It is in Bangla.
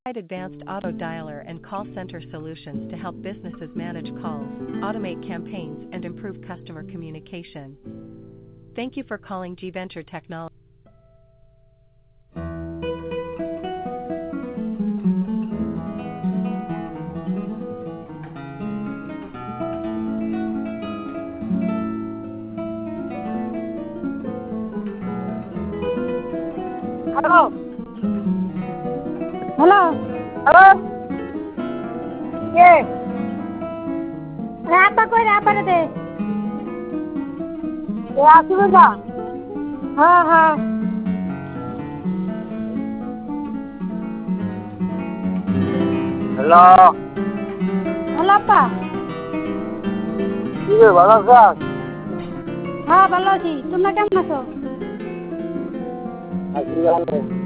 Provide advanced auto dialer and call center solutions to help businesses manage calls, automate campaigns, and improve customer communication. Thank you for calling G Venture Technology. Hello. Hello. Hello. Yes. Apa kau ni apa ni? Ya, sudah. Ha ha. Hello. Hello apa? কি রে ভালো আছিস? হ্যাঁ ভালো আছি। তোমরা কেমন আছো? আছি ভালো।